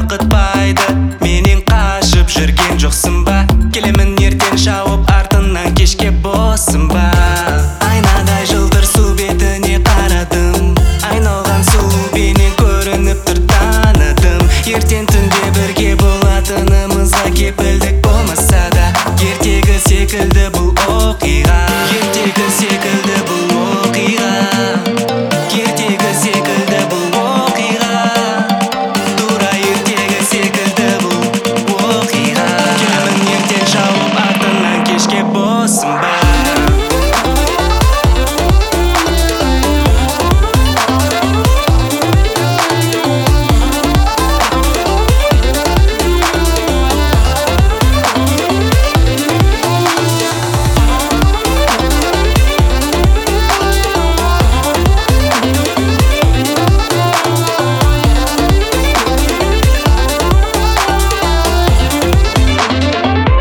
қорқытпайды. Менен қашып жүрген жоқсың ба? Келемін ертең шауып артынан кешке боссың ба? Айнадай жылтыр су бетіне қарадым, айналған сұлу бейнең көрініп тұр, таныдым. Ертең түнде бірге болатынымызға кепілдік болмаса да, ертегі секілді бұл оқиға. Ертегі секілді бұл оқиға. Ертегі секілді бұл оқиға. Тура ертегі секілді бұл оқиға. Келемін ертең шауып артынан кешке боссың ба?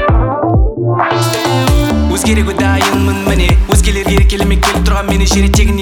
Өзгеруге дайынмын міне, өзгелерге келмей келіп тұрған мені жереттеген